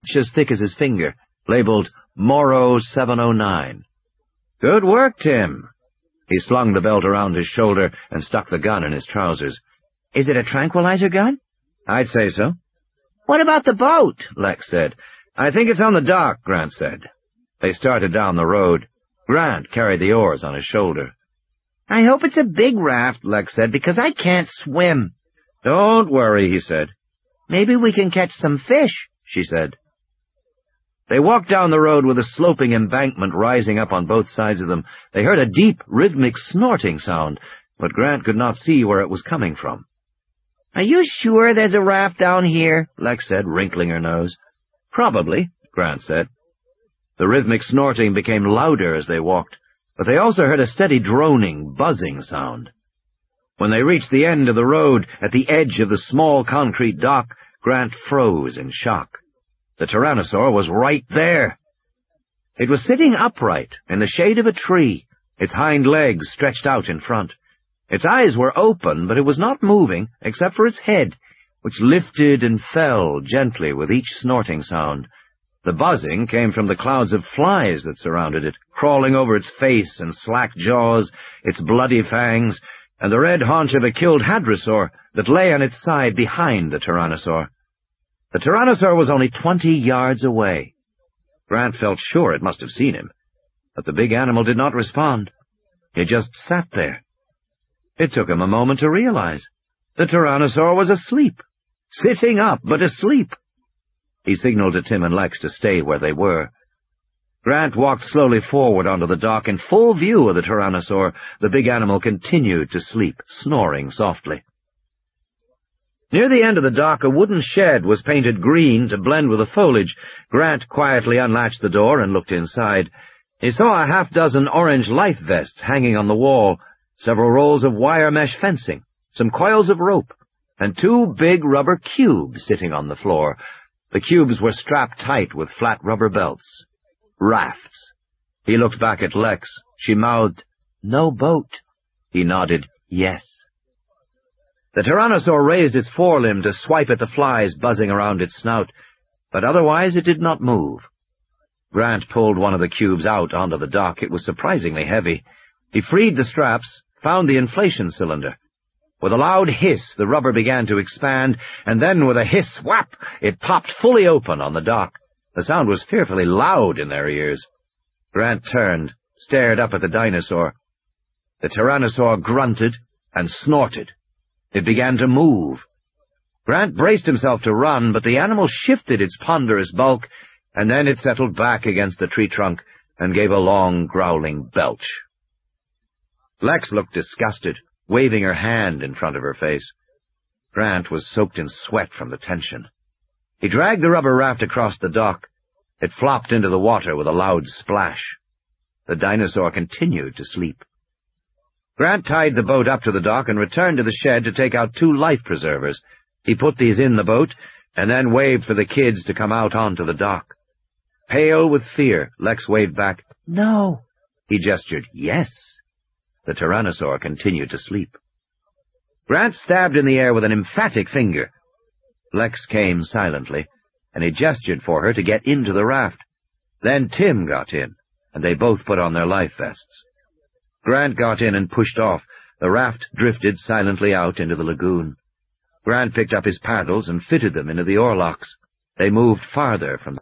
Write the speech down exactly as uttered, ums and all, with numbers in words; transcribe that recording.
as thick as his finger, labeled Moro seven oh nine. "Good work, Tim." He slung the belt around his shoulder and stuck the gun in his trousers. "Is it a tranquilizer gun?" "I'd say so." "What about the boat?" Lex said. "I think it's on the dock," Grant said. They started down the road. Grant carried the oars on his shoulder. "I hope it's a big raft," Lex said, "because I can't swim." "Don't worry," he said. "Maybe we can catch some fish," she said. They walked down the road with a sloping embankment rising up on both sides of them. They heard a deep, rhythmic snorting sound, but Grant could not see where it was coming from. "Are you sure there's a raft down here?" Lex said, wrinkling her nose. "Probably," Grant said. The rhythmic snorting became louder as they walked, but they also heard a steady droning, buzzing sound. When they reached the end of the road, at the edge of the small concrete dock, Grant froze in shock. The Tyrannosaur was right there. It was sitting upright in the shade of a tree, its hind legs stretched out in front. Its eyes were open, but it was not moving, except for its head, which lifted and fell gently with each snorting sound. The buzzing came from the clouds of flies that surrounded it, crawling over its face and slack jaws, its bloody fangs, and the red haunch of a killed hadrosaur that lay on its side behind the Tyrannosaur. The Tyrannosaur was only twenty yards away. Grant felt sure it must have seen him, but the big animal did not respond. It just sat there. It took him a moment to realize. The Tyrannosaur was asleep, sitting up, but asleep. He signaled to Tim and Lex to stay where they were. Grant walked slowly forward onto the dock in full view of the Tyrannosaur. The big animal continued to sleep, snoring softly. Near the end of the dock, a wooden shed was painted green to blend with the foliage. Grant quietly unlatched the door and looked inside. He saw a half-dozen orange life vests hanging on the wall, several rolls of wire mesh fencing, some coils of rope, and two big rubber cubes sitting on the floor. The cubes were strapped tight with flat rubber belts. Rafts. He looked back at Lex. She mouthed, "No boat." He nodded, "Yes." The Tyrannosaur raised its forelimb to swipe at the flies buzzing around its snout, but otherwise it did not move. Grant pulled one of the cubes out onto the dock. It was surprisingly heavy. He freed the straps, found the inflation cylinder. With a loud hiss, the rubber began to expand, and then with a hiss whap, it popped fully open on the dock. The sound was fearfully loud in their ears. Grant turned, stared up at the dinosaur. The Tyrannosaur grunted and snorted. It began to move. Grant braced himself to run, but the animal shifted its ponderous bulk, and then it settled back against the tree trunk and gave a long, growling belch. Lex looked disgusted, waving her hand in front of her face. Grant was soaked in sweat from the tension. He dragged the rubber raft across the dock. It flopped into the water with a loud splash. The dinosaur continued to sleep. Grant tied the boat up to the dock and returned to the shed to take out two life preservers. He put these in the boat, and then waved for the kids to come out onto the dock. Pale with fear, Lex waved back, "No." He gestured, "Yes." The Tyrannosaur continued to sleep. Grant stabbed in the air with an emphatic finger. Lex came silently, and he gestured for her to get into the raft. Then Tim got in, and they both put on their life vests. Grant got in and pushed off. The raft drifted silently out into the lagoon. Grant picked up his paddles and fitted them into the oarlocks. They moved farther from